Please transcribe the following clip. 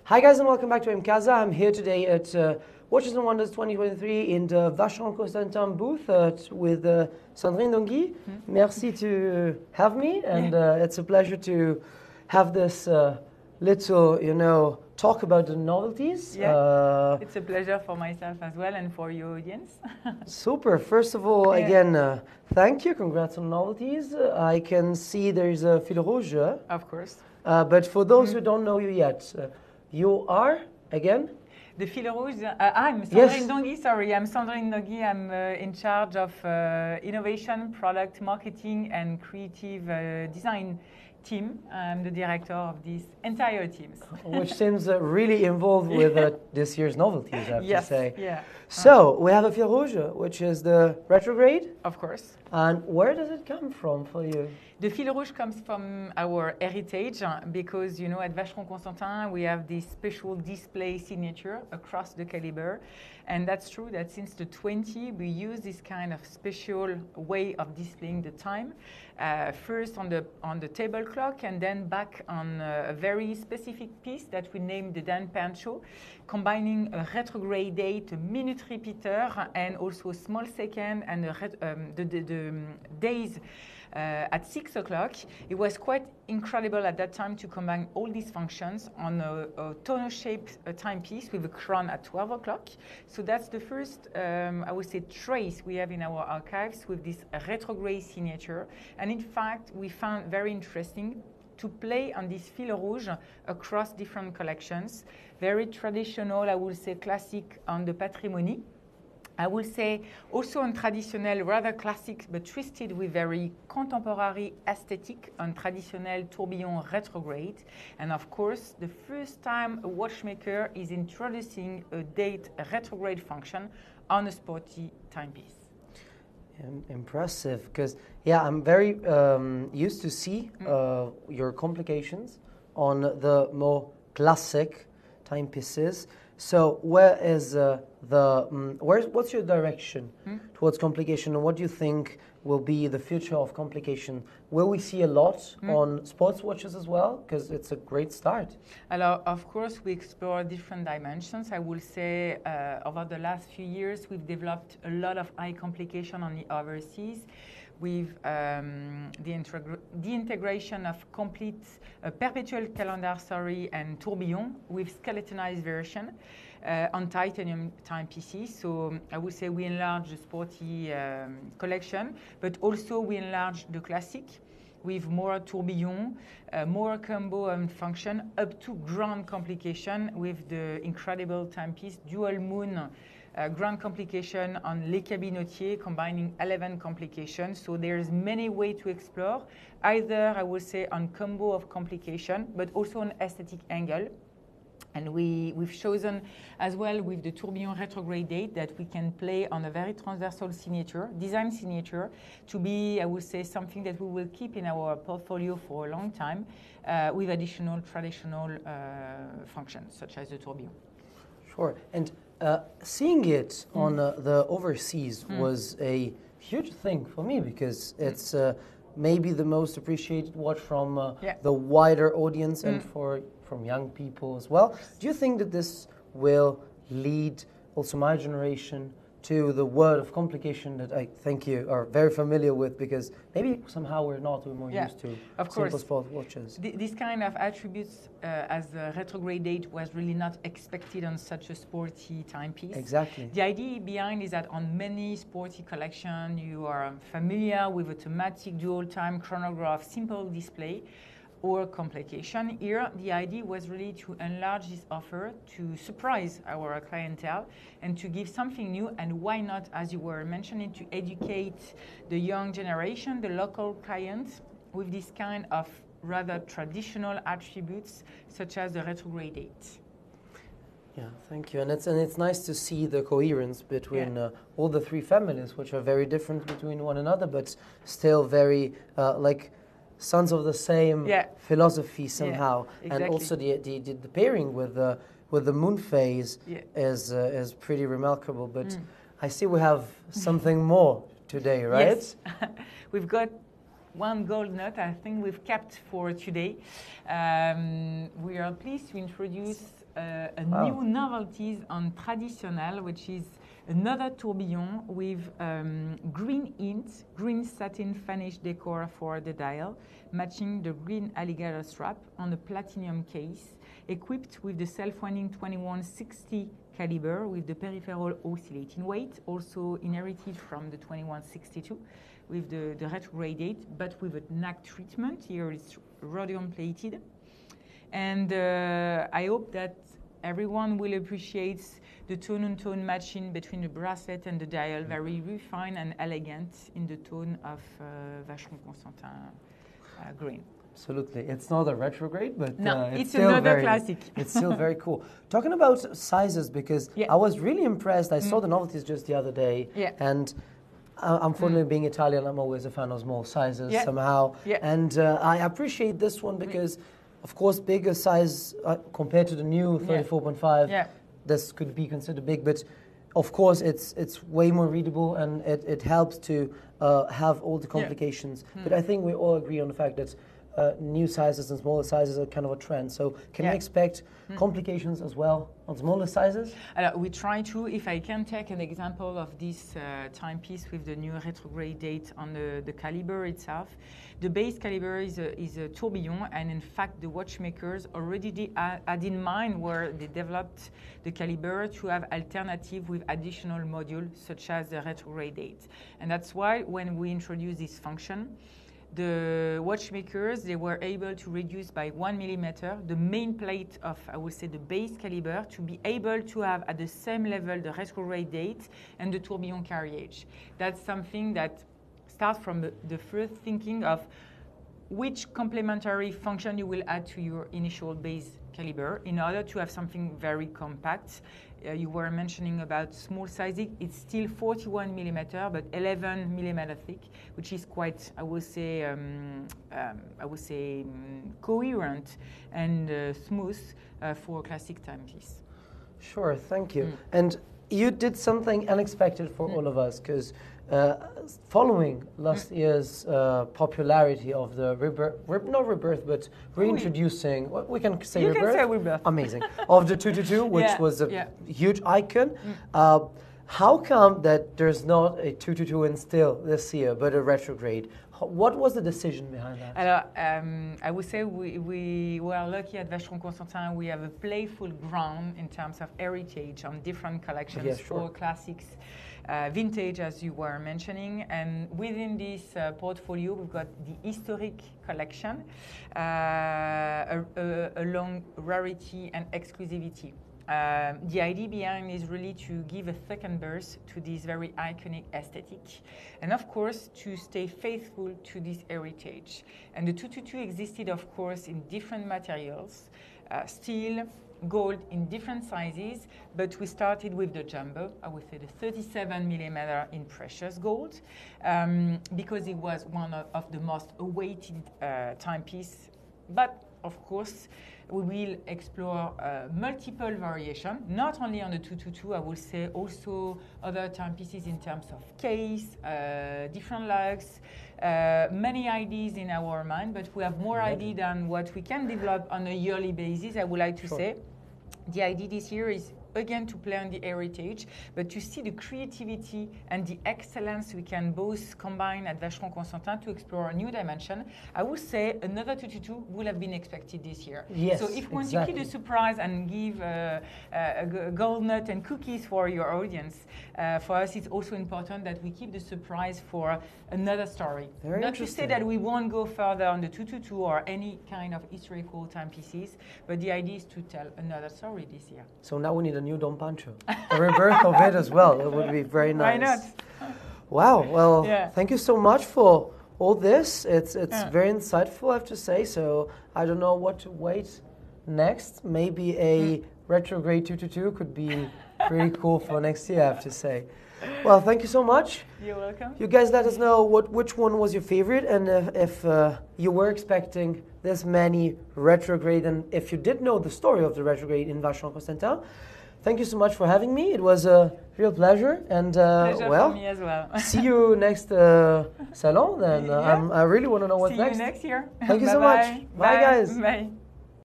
Hi guys and welcome back to Mkaza. I'm here today at Watches and Wonders 2023 in the Vacheron Constantin booth with Sandrine Dongui. Merci to have me, and it's a pleasure to have this little, talk about the novelties. Yeah, it's a pleasure for myself as well and for your audience. Super. First of all, again, thank you. Congrats on novelties. I can see there's a fil rouge. Of course. But for those who don't know you yet, you are, again? The fil rouge, I'm Sandrine Dongui, sorry. I'm Sandrine Dongui. I'm in charge of innovation, product marketing, and creative design team. I'm the director of this entire team. Which seems really involved with this year's novelties, I have to say. Yeah. So, we have a fil rouge, which is the retrograde. Of course. And where does it come from for you? The fil rouge comes from our heritage because, at Vacheron Constantin, we have this special display signature across the caliber. And that's true that since the 20s, we use this kind of special way of displaying the time. First on the table clock, and then back on a very specific piece that we named the Dan Pancho, combining a retrograde date, a minute repeater, and also a small second, and the days at 6 o'clock. It was quite incredible at that time to combine all these functions on a tonneau-shaped timepiece with a crown at 12 o'clock. So that's the first, I would say, trace we have in our archives with this retrograde signature. And in fact, we found very interesting to play on this fil rouge across different collections. Very traditional, I would say, classic on the Patrimony. I will say also on traditional, rather classic, but twisted with very contemporary aesthetic on traditional tourbillon retrograde. And of course, the first time a watchmaker is introducing a date retrograde function on a sporty timepiece. Impressive, because I'm very used to see your complications on the more classic timepieces. So where is what's your direction towards complication, and what do you think will be the future of complication? Will we see a lot on sports watches as well? Because it's a great start. Alors, of course, we explore different dimensions. I will say over the last few years, we've developed a lot of eye complication on the overseas with the integration of complete perpetual calendar, and tourbillon with skeletonized version on titanium timepieces. So I would say we enlarged the sporty collection, but also we enlarged the classic with more tourbillon, more combo and function, up to grand complication with the incredible timepiece Dual Moon grand complication on Les Cabinotiers, combining 11 complications. So there's many ways to explore, either I would say on combo of complication, but also on aesthetic angle. And we've chosen as well with the tourbillon retrograde date that we can play on a very transversal signature, design signature, to be, I would say, something that we will keep in our portfolio for a long time with additional traditional functions, such as the tourbillon. Sure. And seeing it on the overseas was a huge thing for me, because it's maybe the most appreciated watch from the wider audience and from young people as well. Do you think that this will lead also my generation to the word of complication that I think you are very familiar with, because maybe somehow we're more used to simple sport watches. This kind of attributes as the retrograde date was really not expected on such a sporty timepiece. Exactly. The idea behind is that on many sporty collections you are familiar with automatic dual time chronograph, simple display, or complication. Here, the idea was really to enlarge this offer, to surprise our clientele, and to give something new, and why not, as you were mentioning, to educate the young generation, the local clients, with this kind of rather traditional attributes, such as the retrograde date. Yeah, thank you. And it's nice to see the coherence between all the three families, which are very different between one another, but still very like sons of the same philosophy somehow. Exactly. And also the pairing with the moon phase is pretty remarkable. But I see we have something more today, right? Yes. We've got one gold nut I think we've kept for today. We are pleased to introduce a new novelties on Traditionnel, which is another tourbillon with green hint, green satin finish decor for the dial, matching the green alligator strap on a platinum case, equipped with the self-winding 2160 caliber with the peripheral oscillating weight, also inherited from the 2162 with the retrograde date, but with a knack treatment. Here it's rhodium plated. And I hope that everyone will appreciate the tone-on-tone matching between the bracelet and the dial, very refined and elegant in the tone of Vacheron Constantin green. Absolutely. It's not a retrograde, but no, it's still another classic. It's still very cool. Talking about sizes, because I was really impressed. I saw the novelties just the other day, and unfortunately, being Italian, I'm always a fan of small sizes somehow. And I appreciate this one because, of course, bigger size compared to the new 34.5. This could be considered big, but of course, it's way more readable, and it helps to have all the complications. But I think we all agree on the fact that new sizes and smaller sizes are kind of a trend. So can we expect complications as well on smaller sizes? We try to. If I can take an example of this timepiece with the new retrograde date on the caliber itself, the base caliber is a tourbillon, and in fact the watchmakers already had in mind where they developed the caliber to have alternative with additional modules such as the retrograde date. And that's why when we introduced this function, the watchmakers, they were able to reduce by 1 millimeter the main plate of, I would say, the base caliber to be able to have at the same level the retrograde date and the tourbillon carriage. That's something that starts from the first thinking of which complementary function you will add to your initial base caliber in order to have something very compact. You were mentioning about small sizing. It's still 41 millimeter, but 11 millimeter thick, which is quite, I would say, coherent and smooth for a classic timepiece. Sure, thank you. And you did something unexpected for all of us, because following last year's popularity of the reintroducing, we can say you rebirth. Can say rebirth. Amazing. Of the 222, which was a huge icon. How come that there's not a 222 in still this year, but a retrograde? What was the decision behind that? Alors, I would say we were lucky at Vacheron Constantin. We have a playful ground in terms of heritage on different collections for classics, vintage, as you were mentioning. And within this portfolio, we've got the historic collection along rarity and exclusivity. The idea behind is really to give a second birth to this very iconic aesthetic, and of course to stay faithful to this heritage. And the 222 existed, of course, in different materials, steel, gold in different sizes, but we started with the jumbo, I would say the 37 millimeter in precious gold, because it was one of the most awaited timepiece. But of course, we will explore multiple variations, not only on the 222, I will say also other timepieces in terms of case, different lugs, many ideas in our mind, but we have more ideas than what we can develop on a yearly basis, I would like to say. The idea this year is again to play on the heritage, but to see the creativity and the excellence we can both combine at Vacheron Constantin to explore a new dimension. I would say another 222 would have been expected this year. Yes, so if you want to keep the surprise and give a gold nut and cookies for your audience, for us it's also important that we keep the surprise for another story. Not to say that we won't go further on the 222 or any kind of historical timepieces, but the idea is to tell another story this year. So now we need a new Dom Pancho, a rebirth of it as well. It would be very nice. Why not? Wow. Well, thank you so much for all this. It's very insightful, I have to say. So I don't know what to wait next. Maybe a retrograde 222 could be pretty cool for next year, I have to say. Well, thank you so much. You're welcome. You guys let us know which one was your favorite, and if you were expecting this many retrograde, and if you did know the story of the retrograde in Vacheron Constantin. thank you so much for having me. It was a real pleasure. And pleasure for me as well. See you next salon. Then I really want to know what's next. See you next year. Thank you so much. Bye, guys. Bye.